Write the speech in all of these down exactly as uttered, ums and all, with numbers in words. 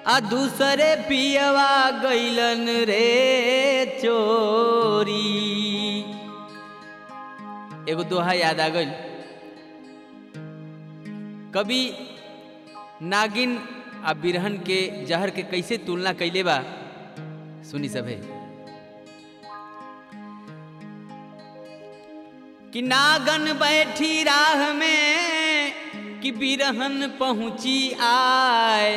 आ दूसरे पियवा गइलन रे चोरी। एगो दोहा याद आ गइल। कभी नागिन आ बिरहन के जहर के कैसे तुलना कैले बा सुनी सभे। कि नागन बैठी राह में कि बिरहन पहुंची आए,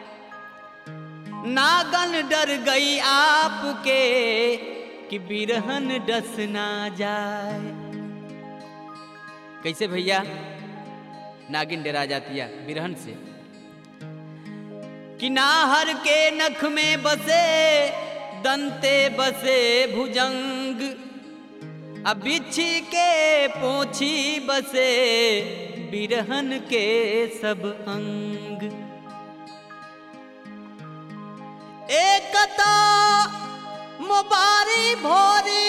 नागन डर गई आपके कि बिरहन डस ना जाए। कैसे भैया नागिन डरा जाती है बिरहन से। कि नाहर के नख में बसे दंते बसे भुजंग, अब बिच्छी के पोछी बसे बिरहन के सब अंग। एक तो मुबारी भोरी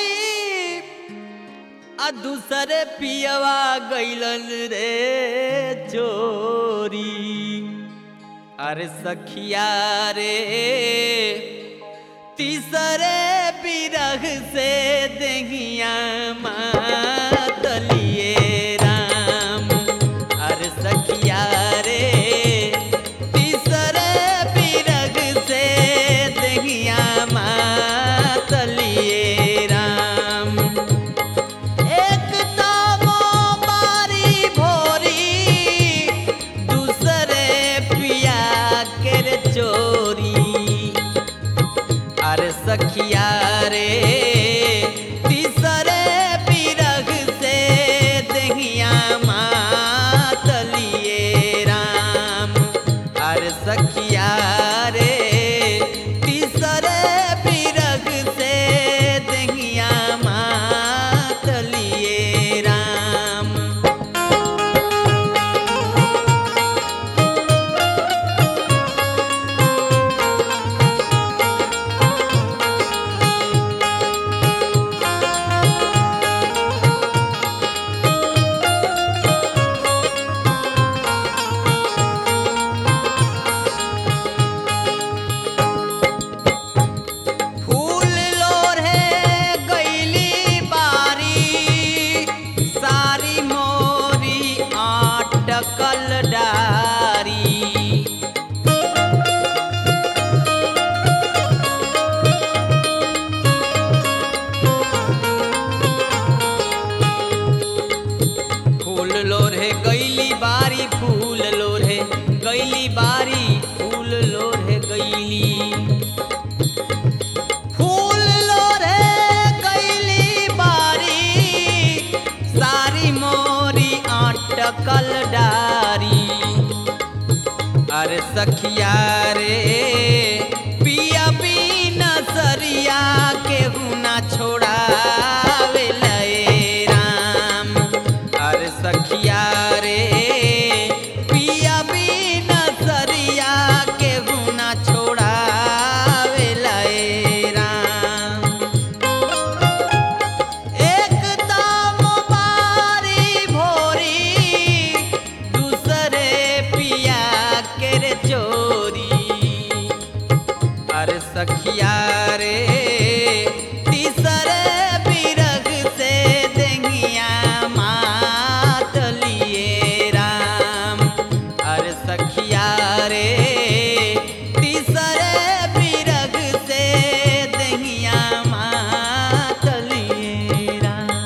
आ दूसरे पियवा गइलन रे चोरी। अरे सखिया रे तीसरे बिरह से देहिया मातलिए राम। अरे सखिया रे तीसरे बिरह से देहिया मातलिए राम। एक तो मोबारी भोरी दूसरे पिया के चोरी। अरे सखिया रे तीसरे बिरह से देहिया मातलिए राम। अरे सखिया रे तीसरे बिरह से देहिया मातलिए राम। फूल लोढ़े गइली बारी सारी मोरी आटकल डारी। फूल लोढ़े गइली बारी फूल लोढ़े गइली बारी फूल लोढ़े गइली। फूल लोढ़े गइली बारी सारी मोरी आटकल डारी। अरे सखिया रे पिया बिना सरिया केहू ना छोड़ावे लए राम। अरे सखिया रे पिया बिना सरिया केहू ना छोड़ावे लए राम। एक दाम बारी भोरी दूसरे पिया के रे चोरी। अरे सखिया रे तीसरे बिरह से देहिया मातलिए राम। अरे सखिया रे तीसरे बिरह से देहिया मातलिए राम।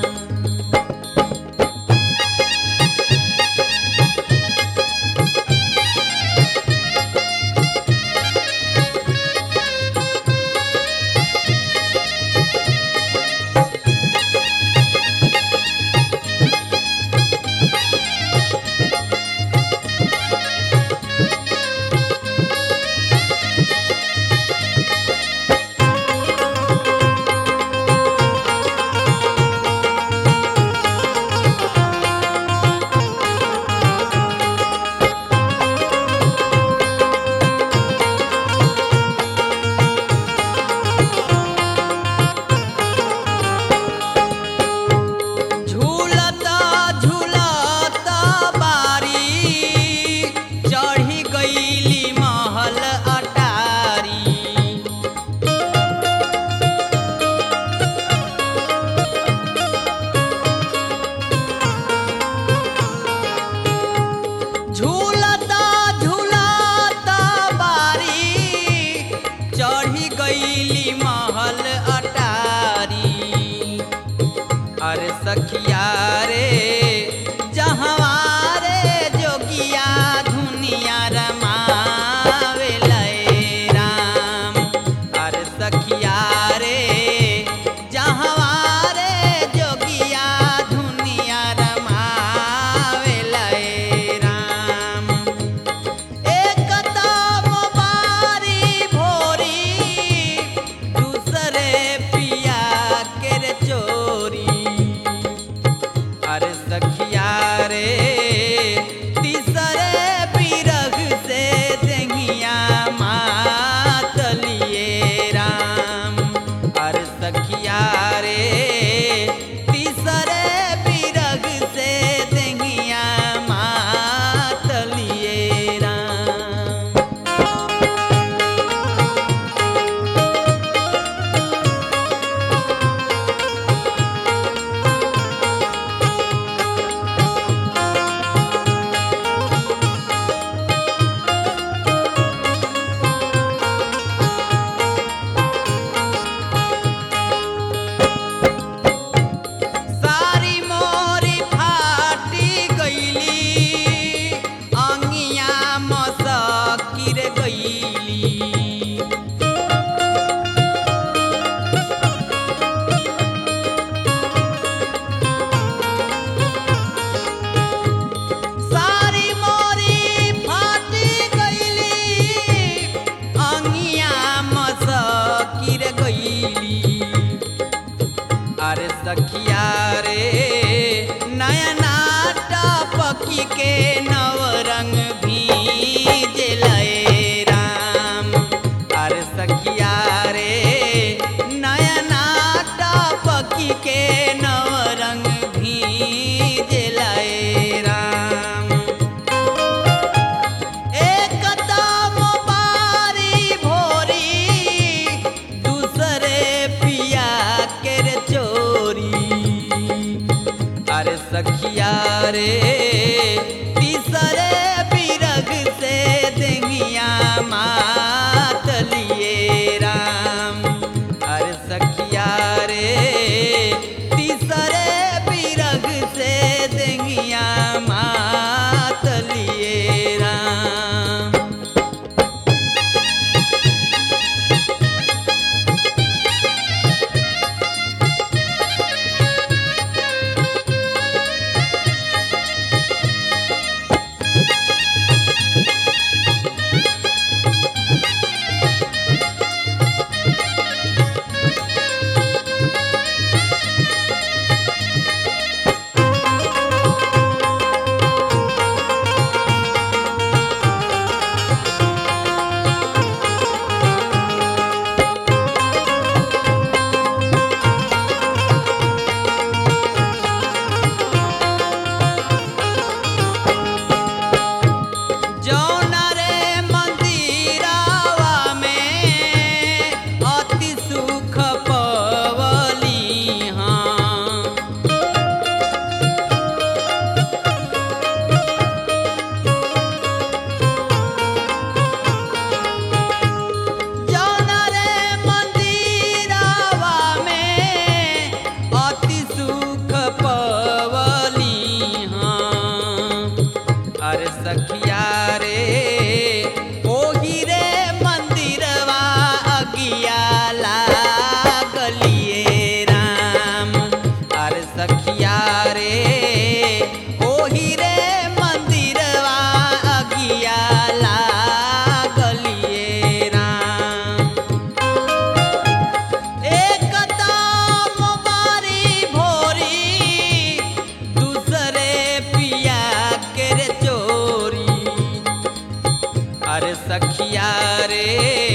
सखिया रे